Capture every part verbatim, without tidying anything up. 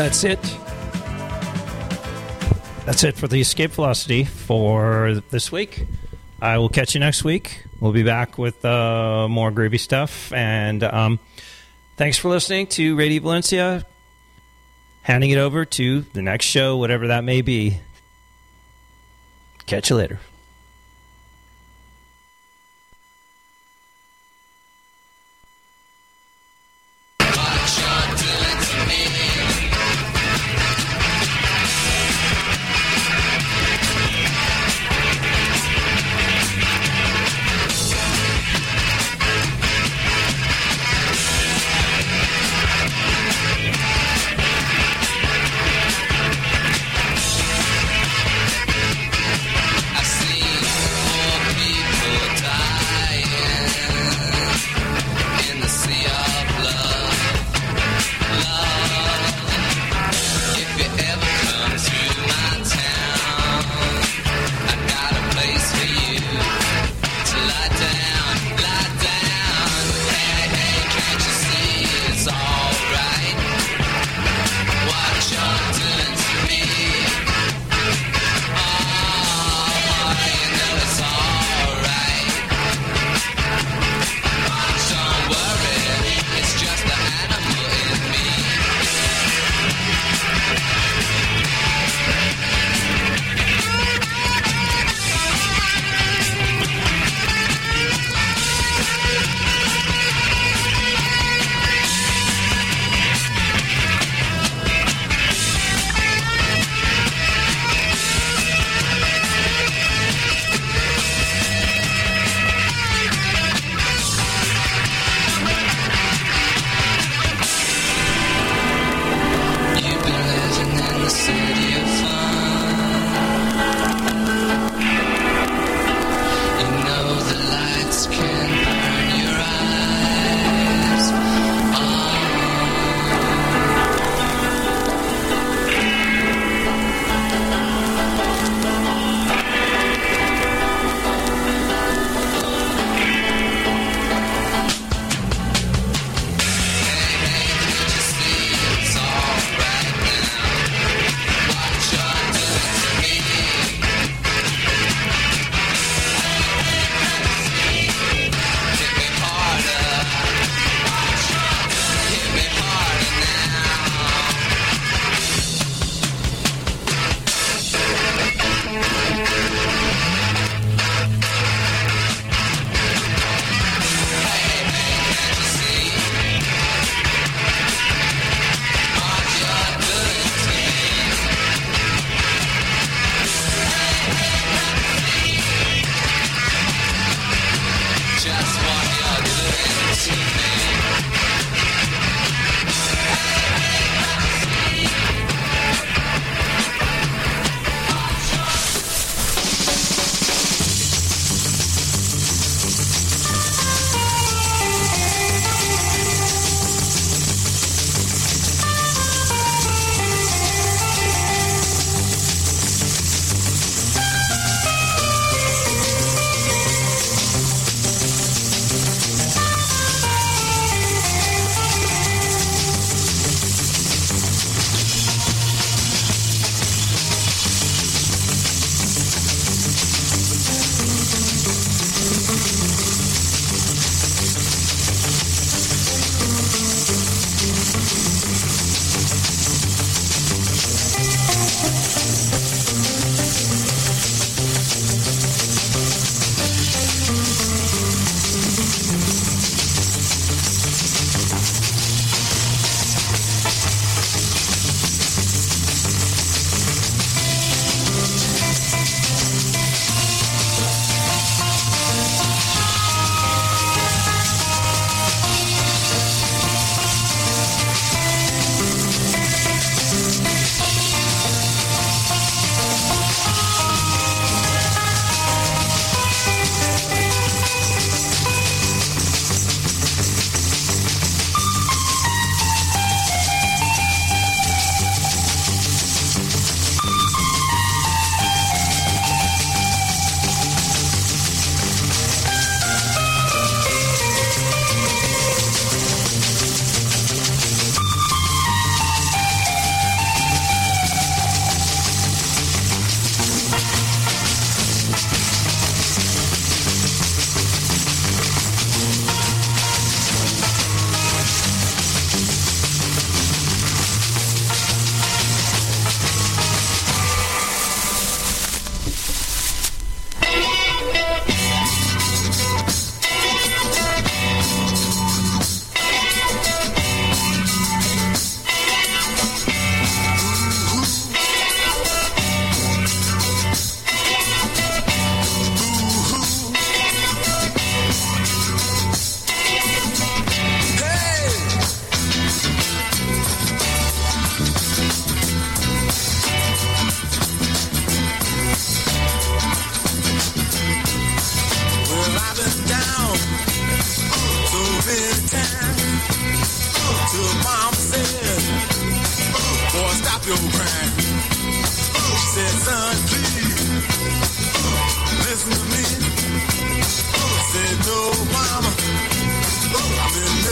that's it. That's it for the Escape Velocity for this week. I will catch you next week. We'll be back with uh, more groovy stuff. And um, thanks for listening to Radio Valencia. Handing it over to the next show, whatever that may be. Catch you later. I see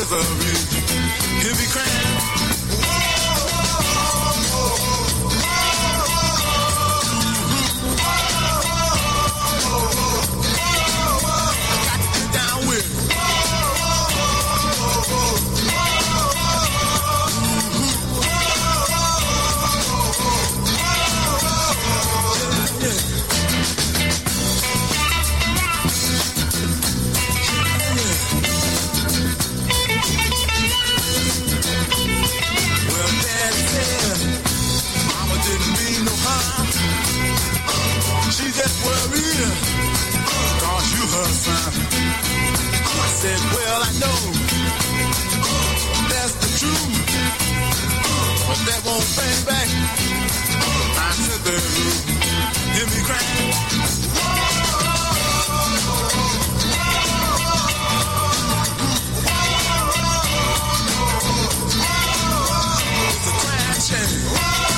Cynthia, he'll be crying. She just worried, cause you her son. I said, well, I know that's the truth, but that won't bring back my sister. Hear me crying. It's a crying shame.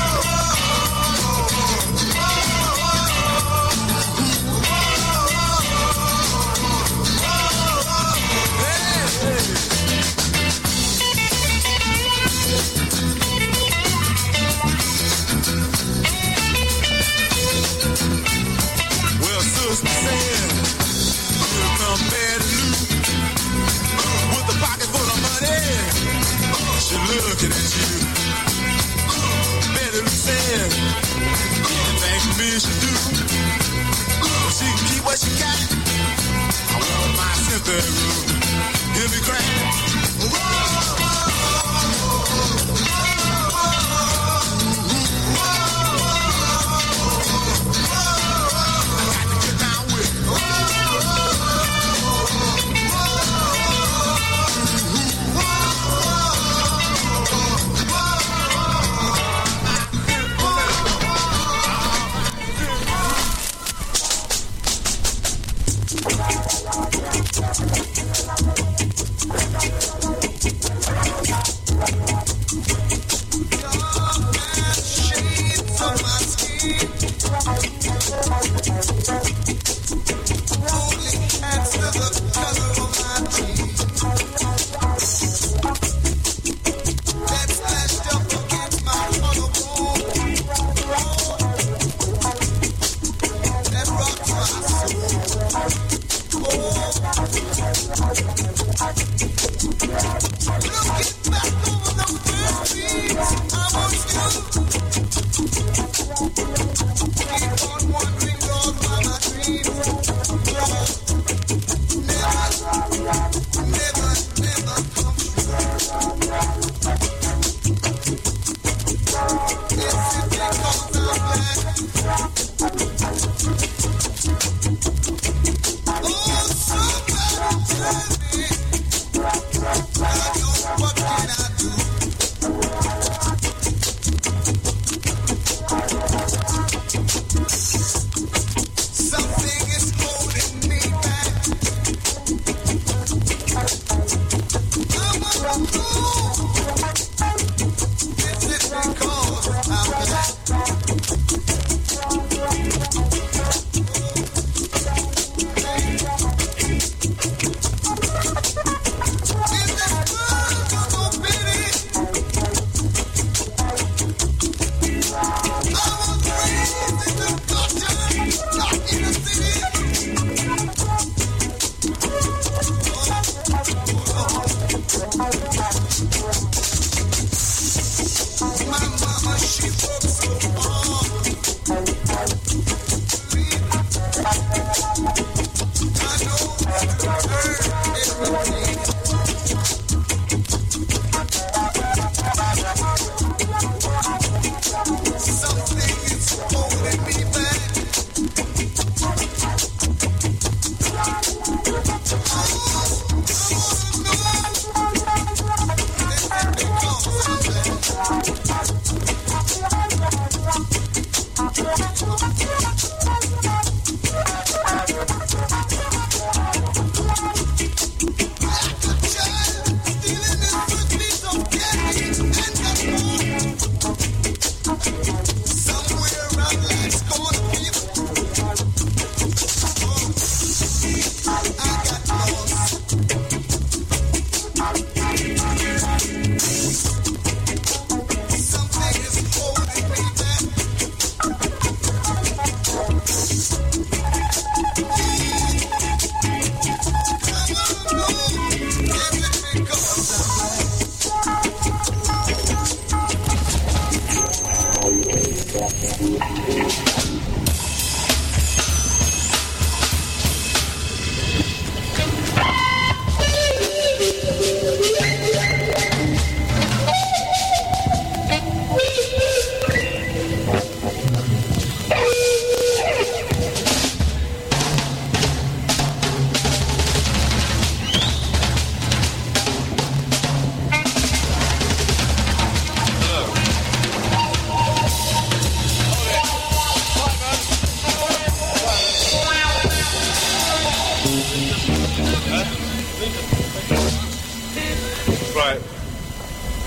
Sister said, here come Betty Lou with a pocket full of money. She looking at you. Betty Lou said, anything for me she do. She can keep what she got. I want my Cynthia room. Hear me crying.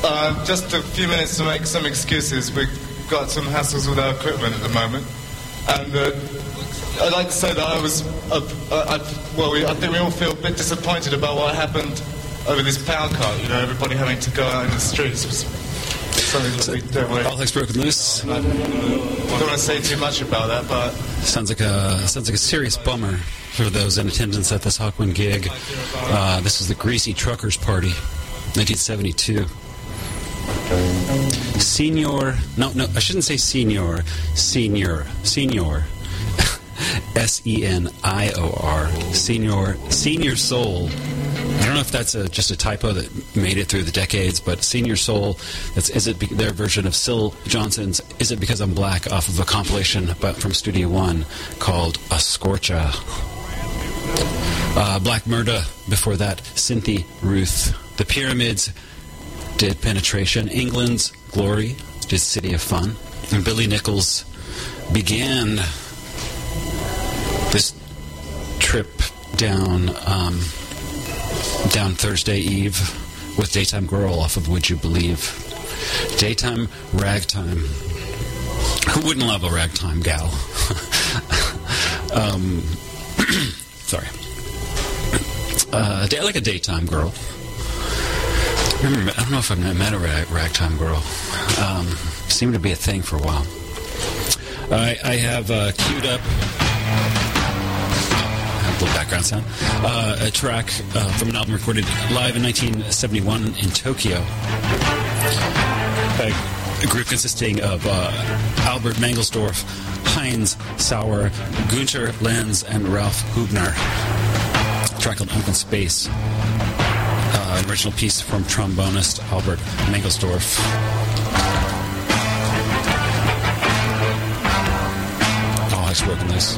Uh, just a few minutes to make some excuses. We've got some hassles with our equipment at the moment. And uh, I'd like to say that I was, uh, uh, I, well, we, I think we all feel a bit disappointed about what happened over this power cut. You know, everybody having to go out in the streets was something that we don't want All heck's broken loose. I don't want to say too much about that, but Sounds like a sounds like a serious bummer for those in attendance at this Hawkwind gig. Uh, this is the Greasy Truckers Party, nineteen seventy-two. Senior, no, no, I shouldn't say senior, senior, senior, S E N I O R, senior, senior soul. I don't know if that's a, just a typo that made it through the decades, but Senior Soul, that's is it be, their version of Syl Johnson's Is It Because I'm Black off of a compilation but from Studio One called A Scorcha. Uh, Black Murda, before that, Cynthia Ruth. The Pyramids did Penetration. England's Glory did City of Fun. And Billy Nichols began this trip down um, down Thursday Eve with Daytime Girl off of Would You Believe. Daytime Ragtime. Who wouldn't love a ragtime gal? um, sorry. Uh, day, like a daytime girl. I, remember, I don't know if I've met a rag, ragtime girl. Um, seemed to be a thing for a while. I, I have uh, queued up a little background sound. Uh, a track uh, from an album recorded live in nineteen seventy-one in Tokyo. A, a group consisting of uh, Albert Mangelsdorf, Heinz Sauer, Günther Lenz, and Ralph Hubner. A track called Open Space. Uh, an original piece from trombonist Albert Mangelsdorf. Oh, I've broken this.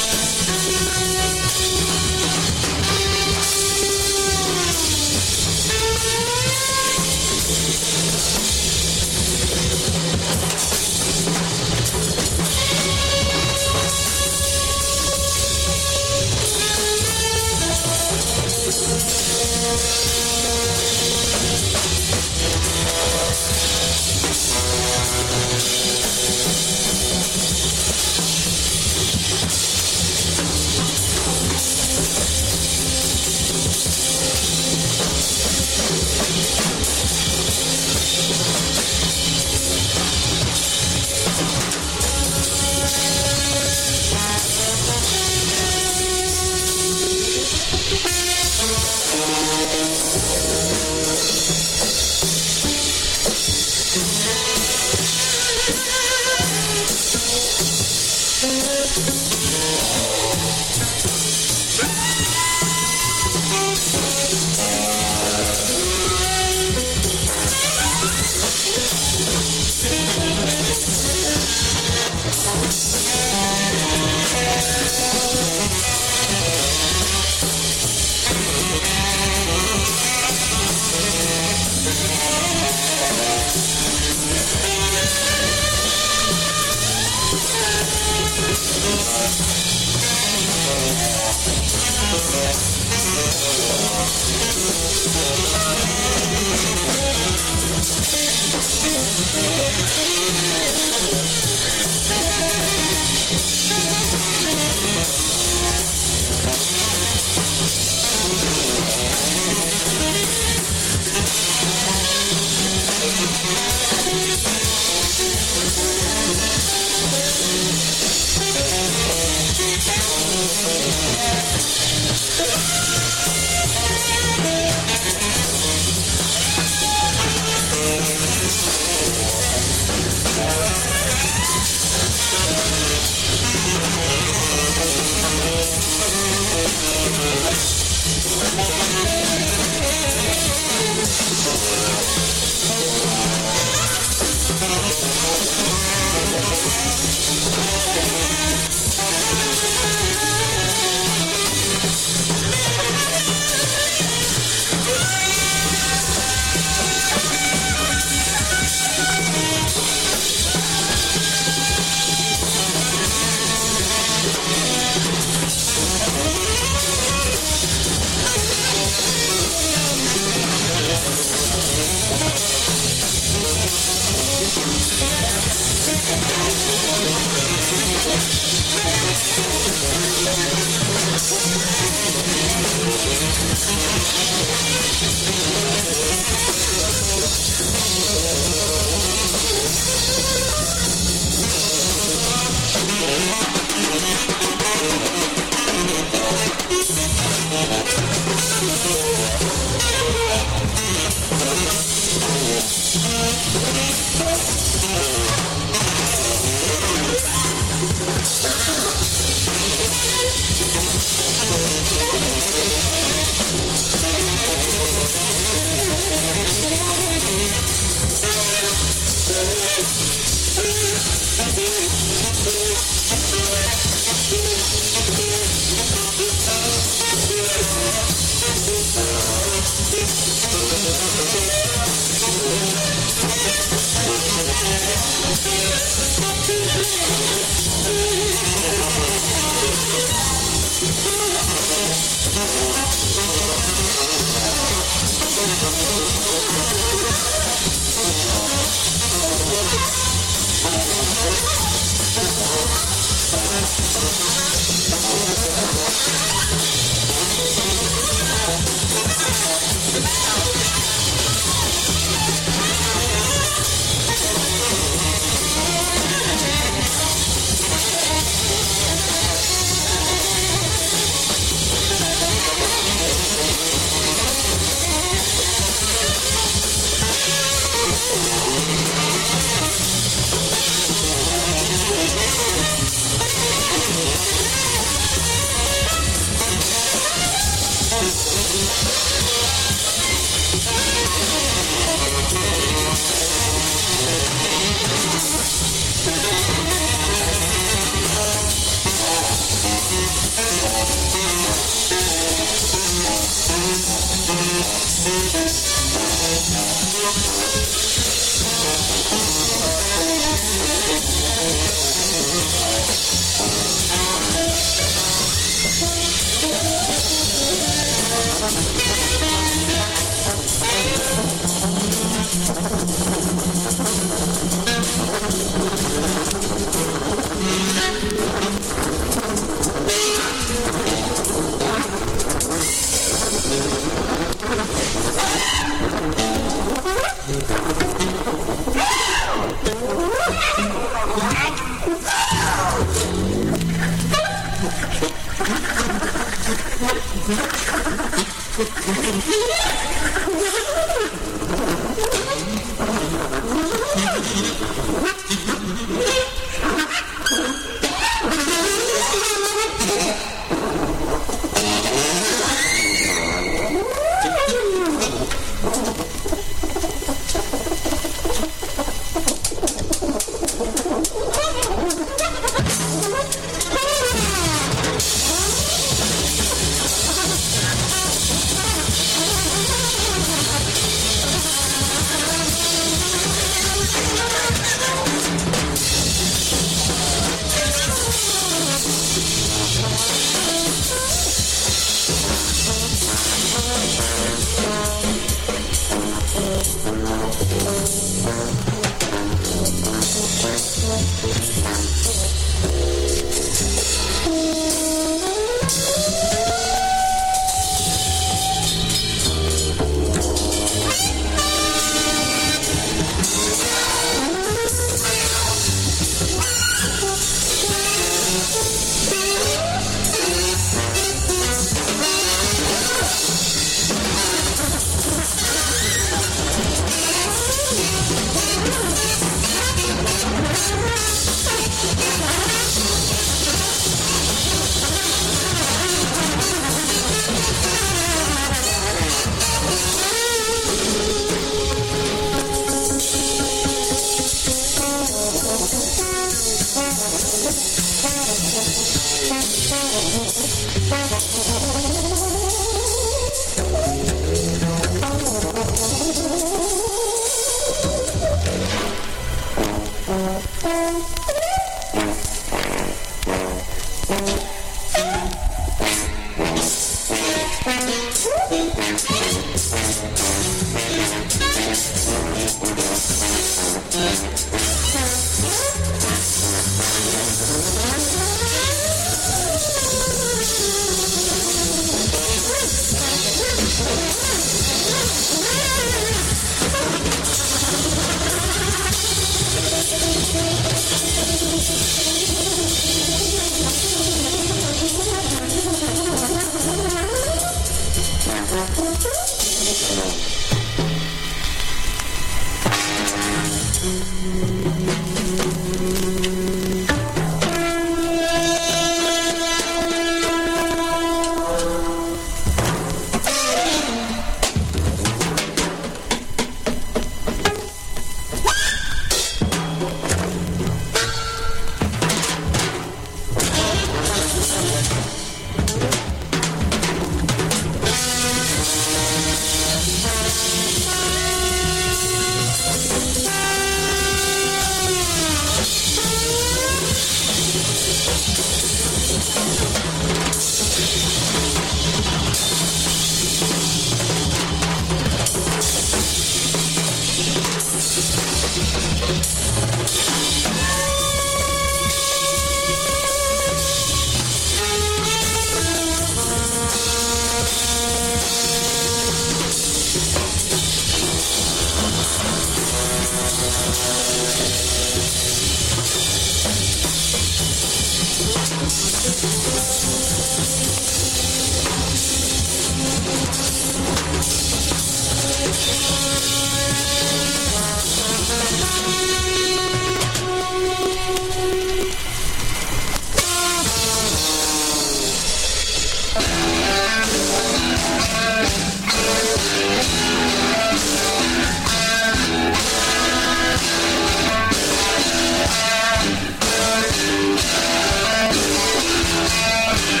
Thank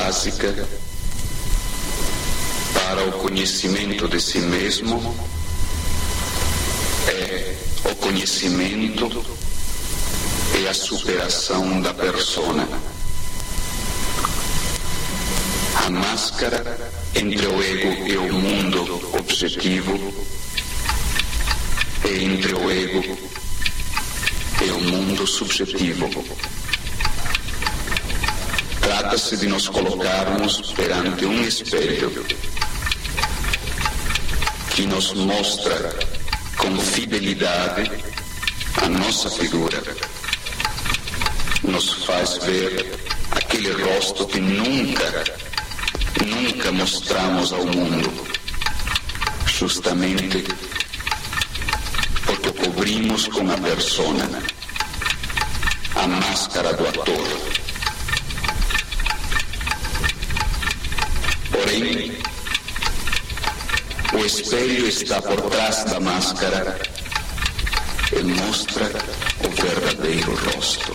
básica para o conhecimento de si mesmo é o conhecimento e a superação da persona. A máscara entre o ego e o mundo objetivo e entre o ego e o mundo subjetivo. Trata-se de nos colocarmos perante um espelho que nos mostra com fidelidade a nossa figura, nos faz ver aquele rosto que nunca, nunca mostramos ao mundo, justamente porque cobrimos com a persona, a máscara do ator. Porém, o espelho está por trás da máscara e mostra o verdadeiro rosto.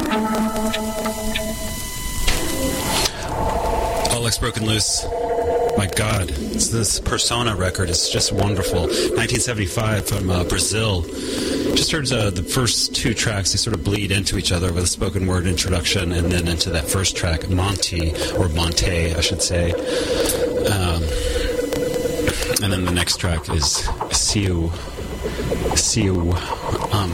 Broken Loose My God, it's this Persona record is just wonderful. nineteen seventy-five from uh, Brazil. Just heard uh, the first two tracks. They sort of bleed into each other with a spoken word introduction, and then into that first track, Monte, or Monte, I should say. Um, and then the next track is Siu. Siu. Um,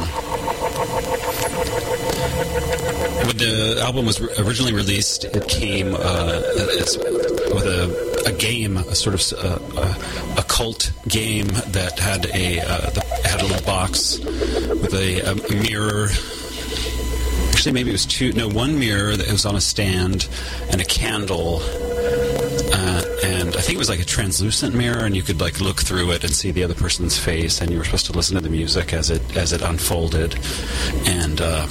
when the album was originally released, it came uh, as, with a, a game, a sort of uh, a, a cult game that had a uh, the, had a little box with a, a mirror. Actually, maybe it was two. No, one mirror that was on a stand and a candle. Uh, and I think it was like a translucent mirror, and you could like look through it and see the other person's face, and you were supposed to listen to the music as it as it unfolded. And uh,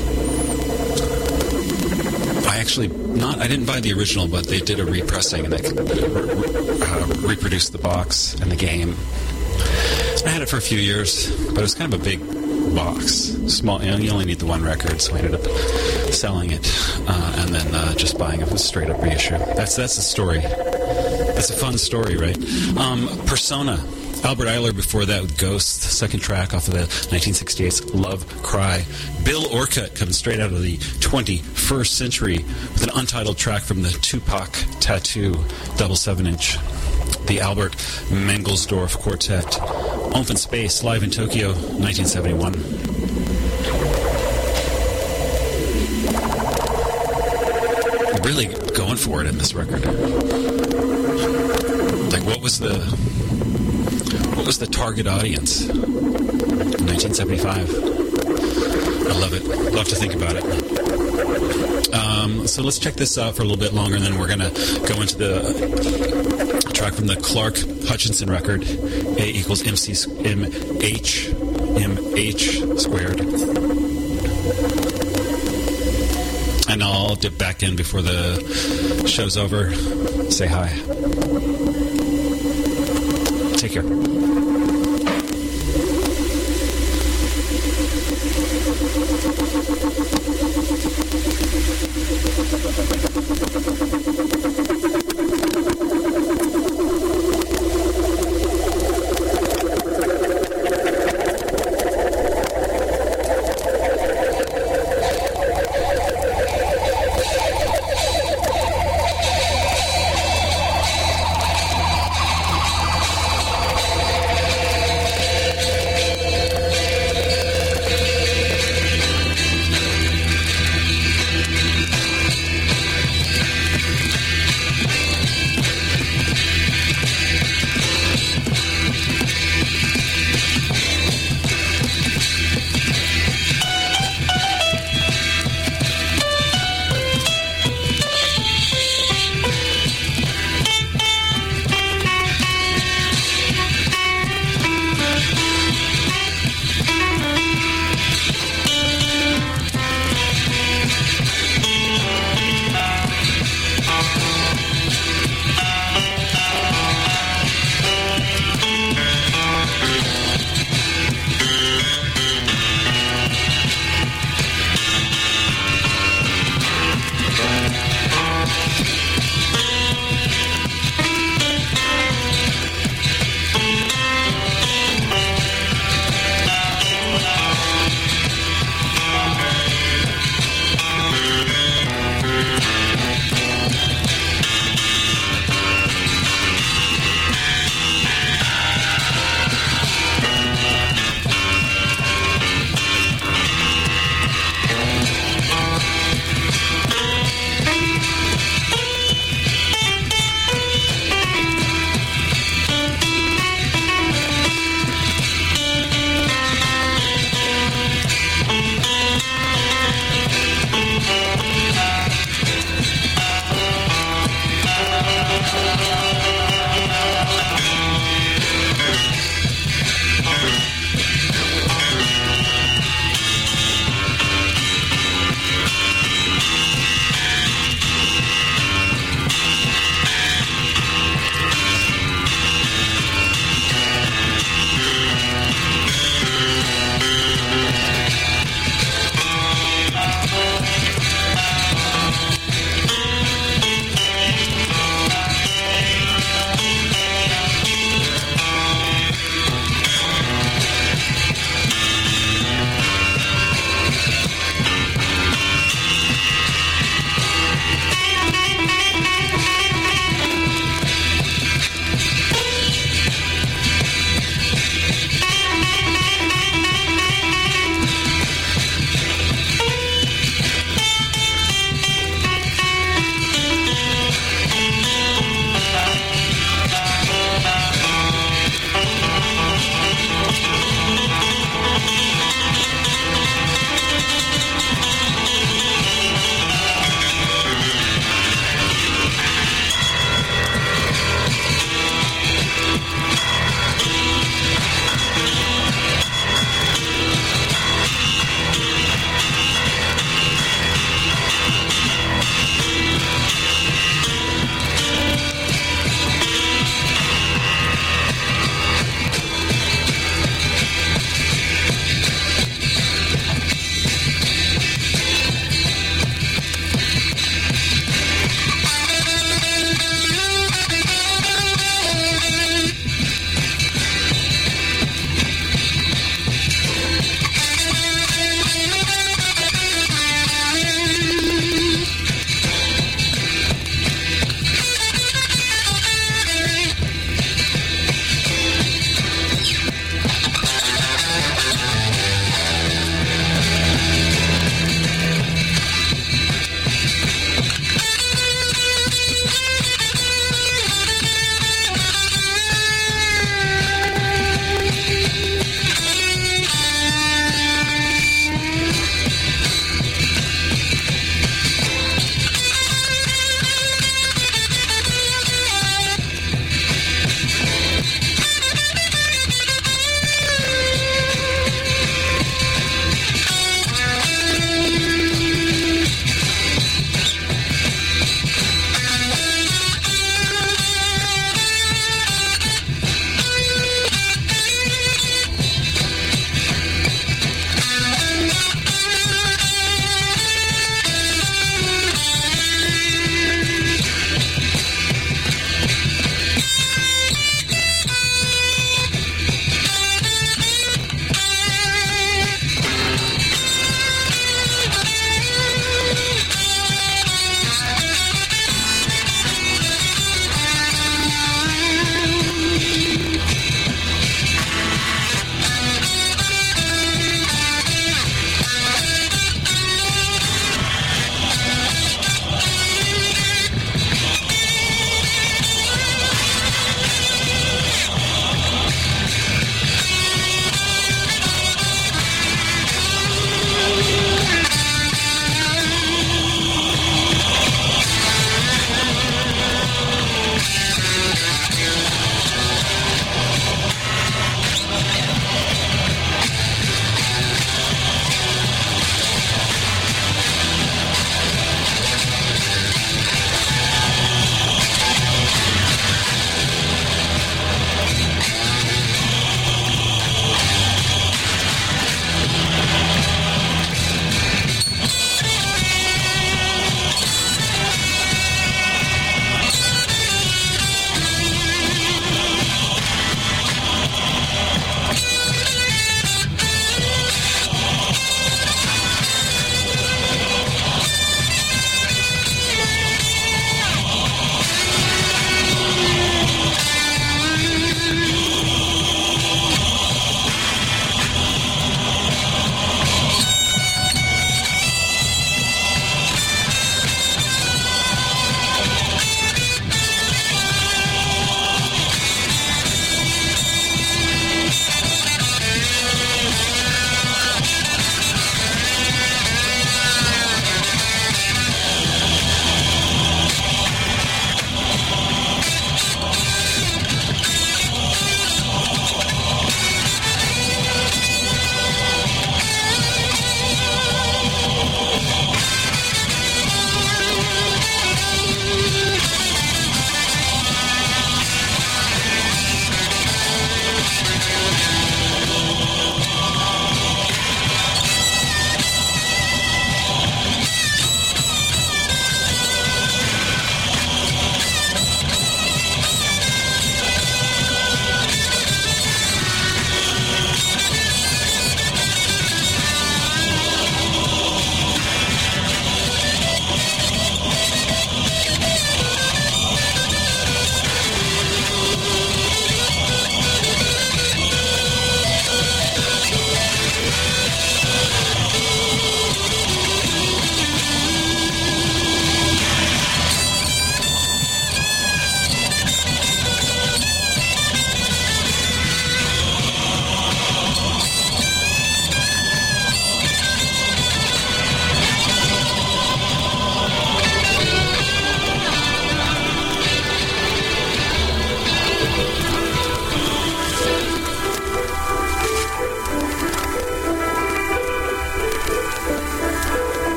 I actually not I didn't buy the original, but they did a repressing, and they uh, reproduced the box and the game. I had it for a few years, but it was kind of a big box, small. You know, you only need the one record, so I ended up selling it uh, and then uh, just buying a straight up reissue. That's that's the story. That's a fun story, right? Um, Persona. Albert Ayler before that with Ghost, second track off of the nineteen sixty-eight's Love Cry. Bill Orcutt comes straight out of the twenty-first century with an untitled track from the Tupac Tattoo double seven inch. The Albert Mangelsdorf Quartet. Open Space, live in Tokyo, nineteen seventy-one. Really going for it in this record. Like, what was the what was the target audience in nineteen seventy-five? I love it. Love to think about it. Um, so let's check this out for a little bit longer, and then we're going to go into the track from the Clark Hutchinson record, A equals M C M H M H squared. And I'll dip back in before the show's over. Say hi. Take care.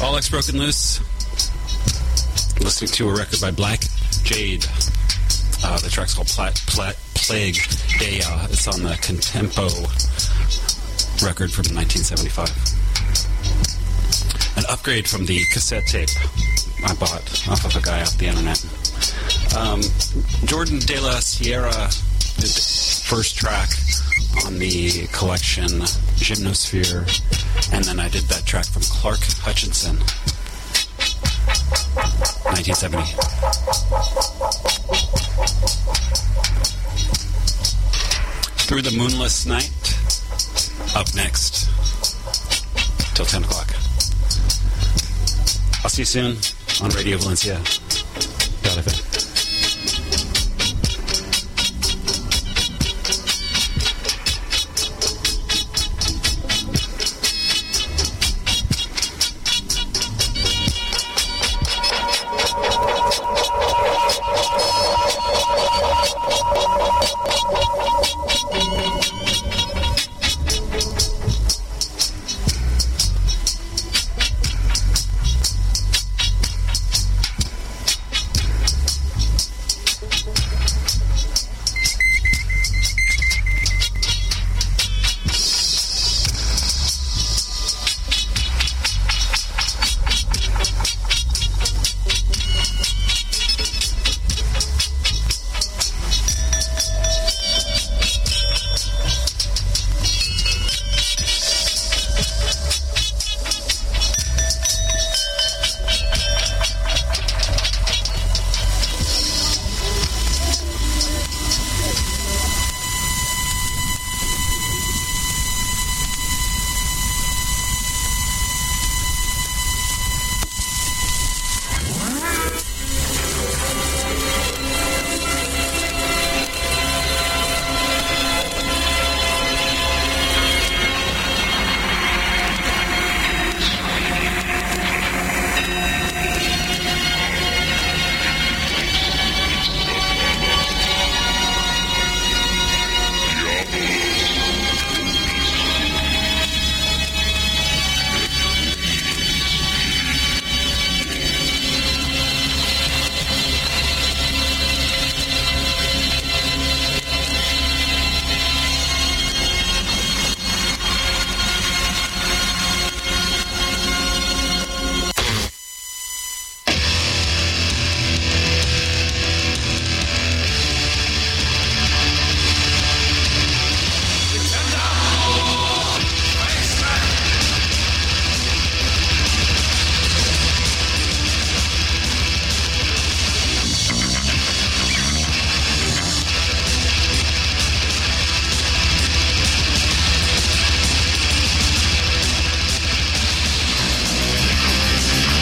Alex Broken Loose. Listening to a record by Black Jade. Uh, the track's called Pla- Pla- Plague Dea. It's on the Contempo record from nineteen seventy-five. An upgrade from the cassette tape I bought off of a guy off the internet. Um, Jordan De La Sierra did the first track on the collection Gymnosphere, and then I did that track from Clark Hutchinson, nineteen seventy. Through the Moonless Night, up next, till ten o'clock. I'll see you soon on Radio Valencia. Got it.